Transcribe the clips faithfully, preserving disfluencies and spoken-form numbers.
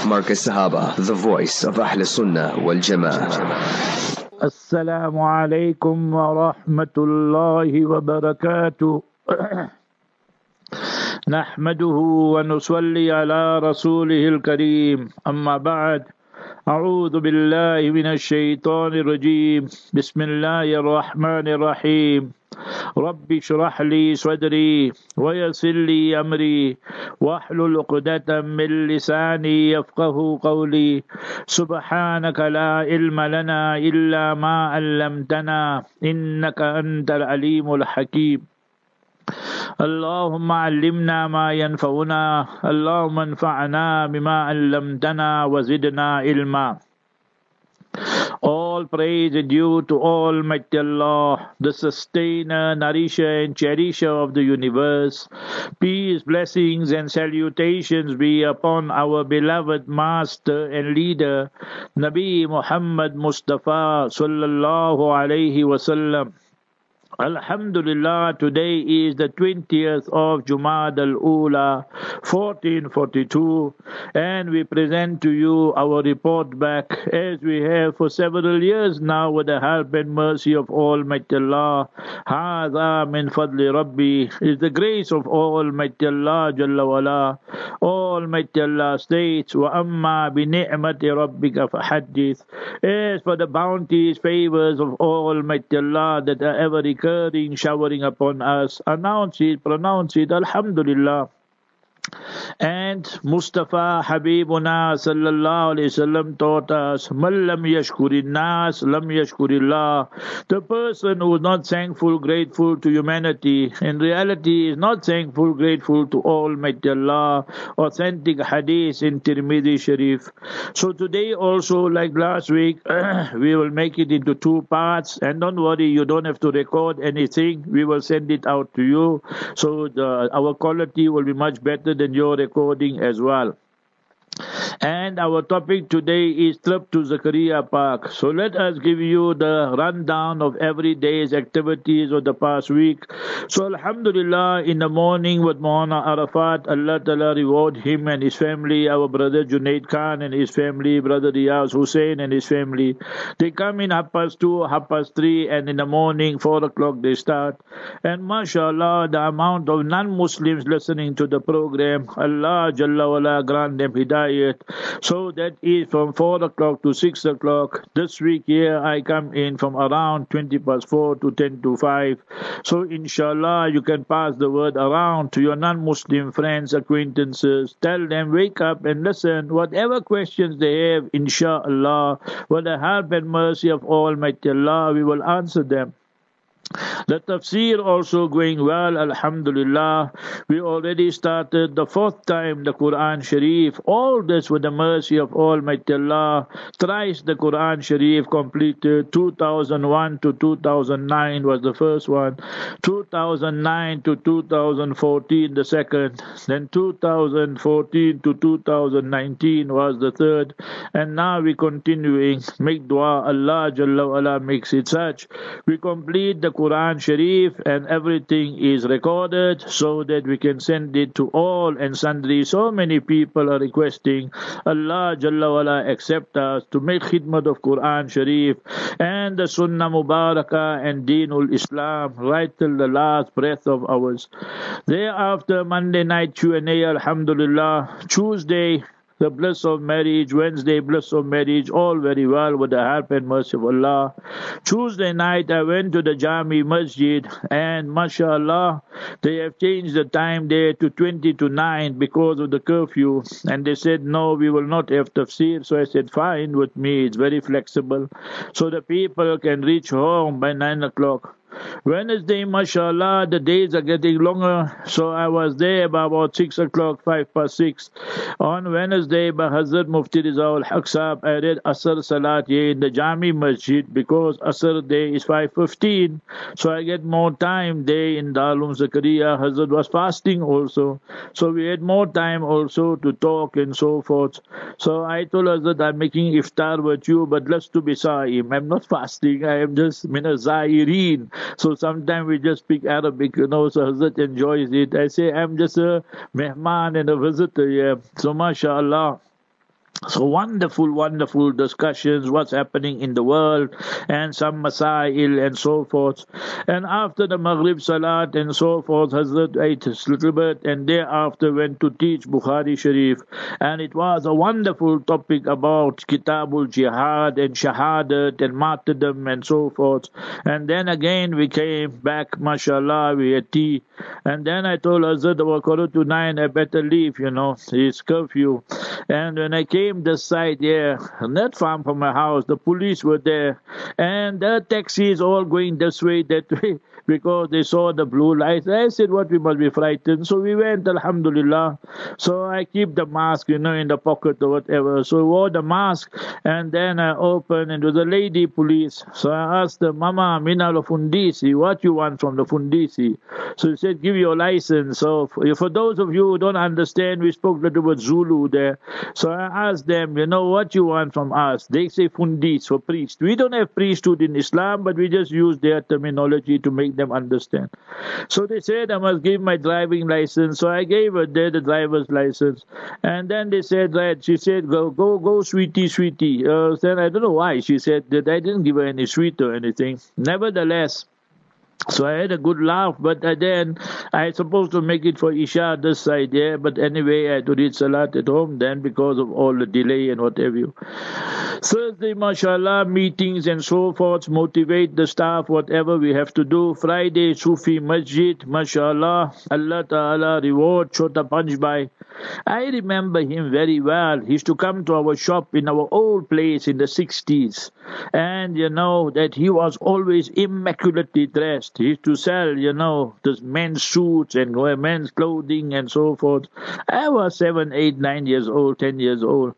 Markaz Sahaba, the voice of Ahl Sunnah wal Jama'ah. Assalamu alaikum wa rahmatullahi wa barakatuh. Nahmaduhu wa nusalli ala rasulihil kareem. Amma ba'd. A'udhu billahi minash shaitanir rajeem. Bismillahir rahmanir rahim. رب اشرح لي صدري ويسر لي أمري واحلل عقدة من لساني يفقه قولي سبحانك لا علم لنا إلا ما علمتنا إنك أنت العليم الحكيم اللهم علمنا ما ينفعنا اللهم انفعنا بما علمتنا وزدنا علما. All praise is due to Almighty Allah, the sustainer, nourisher and cherisher of the universe. Peace, blessings and salutations be upon our beloved master and leader, Nabi Muhammad Mustafa sallallahu alayhi wasallam. Alhamdulillah, today is the twentieth of Jumad al-Ula, fourteen forty-two, and we present to you our report back as we have for several years now with the help and mercy of Almighty Allah. Hadha min fadli Rabbi, is the grace of Almighty Allah Jalla wala. Almighty Allah states, wa amma bi ni'mati rabbika fahaddith. As for the bounties, favors of Almighty Allah that are ever recurring, showering upon us, announce it, pronounce it, Alhamdulillah. And Mustafa Habibuna sallallahu alayhi wasallam taught us, Man lam yashkurin nas, lam yashkurillah. The person who is not thankful, grateful to humanity, in reality is not thankful, grateful to Almighty Allah. Authentic hadith in Tirmidhi Sharif. So today also, like last week, we will make it into two parts. And don't worry, you don't have to record anything. We will send it out to you. So the, our quality will be much better than your recording as well. And our topic today is trip to Zakaria Park. So let us give you the rundown of every day's activities of the past week. So Alhamdulillah, in the morning with Maulana Arafat, Allah Ta'ala reward him and his family, our brother Junaid Khan and his family, brother Riyaz Hussain and his family. They come in half past two, half past three, and in the morning, four o'clock they start. And mashallah, the amount of non-Muslims listening to the program, Allah Jalla wala grant them hidayat. So that is from four o'clock to six o'clock. This week here I come in from around twenty past four to ten to five. So inshallah you can pass the word around to your non-Muslim friends, acquaintances. Tell them, wake up and listen. Whatever questions they have, inshallah, with the help and mercy of Almighty Allah, we will answer them. The tafsir also going well, alhamdulillah. We already started the fourth time the Quran Sharif. All this with the mercy of Almighty Allah. Thrice the Quran Sharif completed. two thousand one to two thousand nine was the first one. two thousand nine to two thousand fourteen the second. Then two thousand fourteen to two thousand nineteen was the third. And now we continuing. Make dua, Allah Jalla wala makes it such. We complete the Quran Sharif and everything is recorded so that we can send it to all and sundry. So many people are requesting Allah Jalla wala accept us to make khidmat of Quran Sharif and the Sunnah Mubarakah and Deenul Islam right till the last breath of ours. Thereafter, Monday night Q and A, alhamdulillah. Tuesday, the bliss of marriage. Wednesday, bliss of marriage. All very well with the help and mercy of Allah. Tuesday night, I went to the Jami Masjid, and mashallah, they have changed the time there to twenty to nine because of the curfew. And they said, no, we will not have tafsir. So I said, fine with me. It's very flexible. So the people can reach home by nine o'clock. Wednesday, mashallah, the days are getting longer, so I was there by about six o'clock, five past six. On Wednesday, by Hazrat Mufti Rizal Haq Sahab, I read Asr Salat here in the Jami Masjid because Asr day is five fifteen, so I get more time there in Darul Zakaria. Hazrat was fasting also, so we had more time also to talk and so forth. So I told Hazrat, I'm making iftar with you, but let's to be sa'im. I'm not fasting, I am just min az-zairin. So sometimes we just speak Arabic, you know, so Hazrat enjoys it. I say, I'm just a mehman and a visitor here. So mashallah. So wonderful, wonderful discussions, what's happening in the world, and some masail and so forth. And after the Maghrib Salat and so forth, Hazrat ate a little bit, and thereafter went to teach Bukhari Sharif. And it was a wonderful topic about Kitabul Jihad and Shahadat and martyrdom and so forth. And then again we came back, mashallah, we had tea. And then I told Hazrat, about quarter to nine, I better leave, you know, it's curfew. And when I came this side here, not far from my house, the police were there, and the taxis all going this way, that way, because they saw the blue lights. I said, what, we must be frightened. So we went, alhamdulillah. So I keep the mask, you know, in the pocket or whatever. So I wore the mask, and then I opened, and it was a lady police. So I asked the Mama, Mina lo Fundisi, what you want from the Fundisi? So he said, give your license. So for, for those of you who don't understand, we spoke a little bit Zulu there. So I asked them, you know, what you want from us? They say Fundis, for priest. We don't have priesthood in Islam, but we just use their terminology to make them understand. So they said I must give my driving license. So I gave her there the driver's license. And then they said, right, she said, go, go, go, sweetie, sweetie. Uh, then I don't know why. She said that I didn't give her any sweet or anything. Nevertheless, so I had a good laugh, but then I supposed to make it for Isha this side, yeah. But anyway, I had to read Salat at home then because of all the delay and what have you. Thursday, mashallah, meetings and so forth, motivate the staff, whatever we have to do. Friday, Sufi Masjid, mashallah, Allah Ta'ala reward Chota Panchbai. I remember him very well. He used to come to our shop in our old place in the sixties. And you know that he was always immaculately dressed. He used to sell, you know, this men's suits and men's clothing and so forth. I was seven, eight, nine years old, ten years old.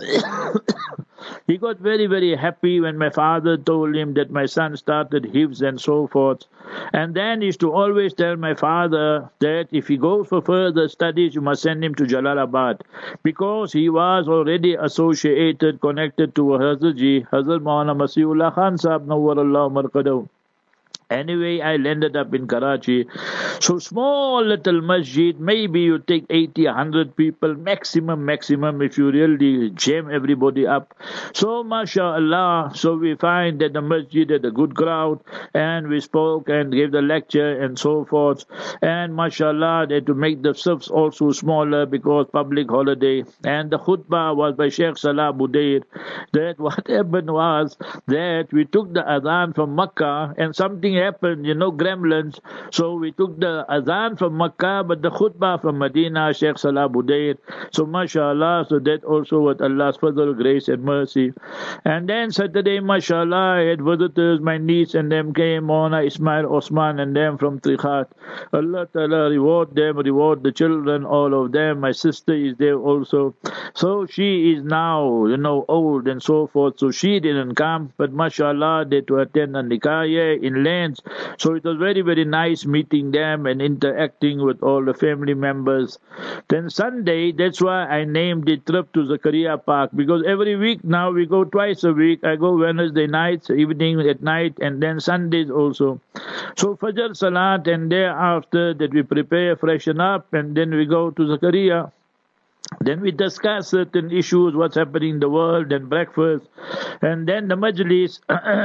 He got very, very happy when my father told him that my son started hifz and so forth. And then he used to always tell my father that if he goes for further studies, you must send him to Jalalabad. Because he was already associated, connected to Hazrat Ji, Hazrat Maulana Masihullah Khan Sahab Nawwarallahu Marqadahu. Anyway, I landed up in Karachi. So small little masjid, maybe you take eighty, one hundred people, maximum, maximum, if you really jam everybody up. So, mashallah, so we find that the masjid had a good crowd, and we spoke and gave the lecture and so forth. And mashallah, they had to make the safs also smaller because public holiday. And the khutbah was by Sheikh Salah Budair. That what happened was that we took the adhan from Makkah, and something happened, you know, gremlins. So we took the adhan from Makkah, but the khutbah from Medina, Sheikh Salah Budair. So mashallah, so that also was Allah's fadl, grace and mercy. And then Saturday, mashallah, I had visitors, my niece and them came, Mona, Ismail, Osman and them from Trikhat. Allah Ta'ala reward them, reward the children, all of them. My sister is there also. So she is now, you know, old and so forth. So she didn't come, but mashallah, they to attend a nikah in Lane. So it was very, very nice meeting them and interacting with all the family members. Then Sunday, that's why I named the trip to Zakaria Park, because every week now we go twice a week. I go Wednesday nights, evening at night, and then Sundays also. So Fajr Salat, and thereafter that we prepare, freshen up, and then we go to Zakaria. Then we discuss certain issues, what's happening in the world, and breakfast. And then the majlis,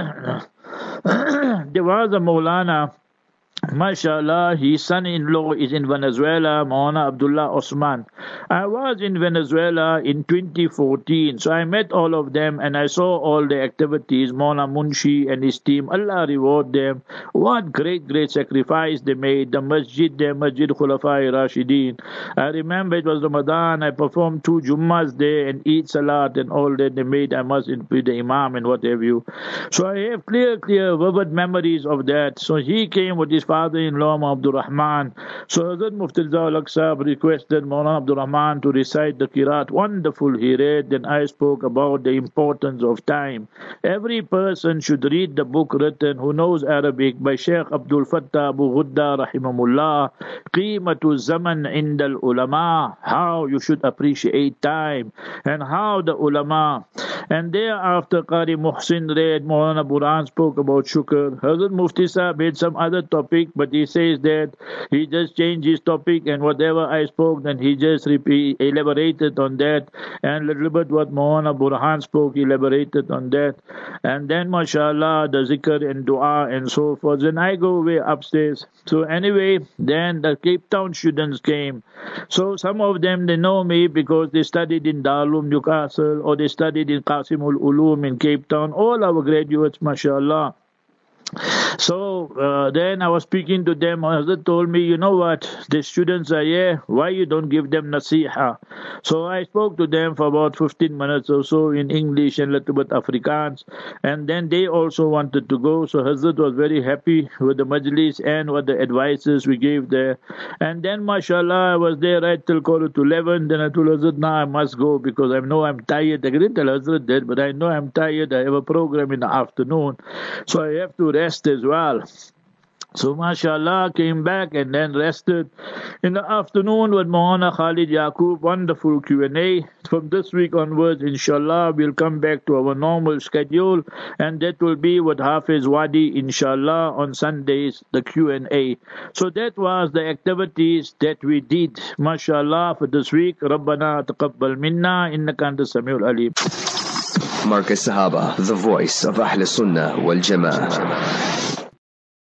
there was a Maulana, mashallah, his son-in-law is in Venezuela, Maulana Abdullah Osman. I was in Venezuela in twenty fourteen, so I met all of them and I saw all the activities, Maulana Munshi and his team. Allah reward them. What great, great sacrifice they made. The masjid, the Masjid Khulafai Rashideen. I remember it was Ramadan, I performed two Jummas there and Eid Salat and all that they made. I must be the Imam and what have you. So I have clear, clear, vivid memories of that. So he came with his father-in-law, Abdul Rahman. So Hazrat Mufti Zawlak Sahab requested Maulana Abdul Rahman to recite the Qiraat. Wonderful he read. Then I spoke about the importance of time. Every person should read the book written, who knows Arabic, by Sheikh Abdul Fattah Abu Ghudda Rahimahullah, Qimatu Zaman Indal Ulama, how you should appreciate time and how the ulama. And thereafter, Qari Muhsin read, Maulana Burhan spoke about shukr. Hazrat Mufti Sahib made some other topic, but he says that he just changed his topic, and whatever I spoke, then he just repeat, elaborated on that, and a little bit what Maulana Burhan spoke, elaborated on that. And then, mashallah, the zikr and dua and so forth. Then I go away upstairs. So anyway, then the Cape Town students came. So some of them, they know me because they studied in Darul Newcastle, or they studied in Qasimul Ulum in Cape Town. All our graduates, mashallah. So uh, then I was speaking to them. Hazrat told me, you know what, the students are here, why you don't give them nasiha? So I spoke to them for about fifteen minutes or so in English and a little bit Afrikaans, and then they also wanted to go. So Hazrat was very happy with the majlis and with the advices we gave there. And then mashallah, I was there right till quarter to eleven. Then I told Hazrat, now I must go because I know I'm tired. I didn't tell Hazrat that, but I know I'm tired. I have a program in the afternoon, so I have to rest as well. So mashallah, came back and then rested. In the afternoon with Maulana Khalid Yaqub, wonderful Q and A. From this week onwards, inshallah, we'll come back to our normal schedule, and that will be with Hafiz Wadi, inshallah, on Sundays, the Q and A. So that was the activities that we did, mashallah, for this week. Rabbana taqabbal minna, innaka anta samiul alim. Markaz Sahaba, the voice of Ahl Sunnah wal Jama'ah.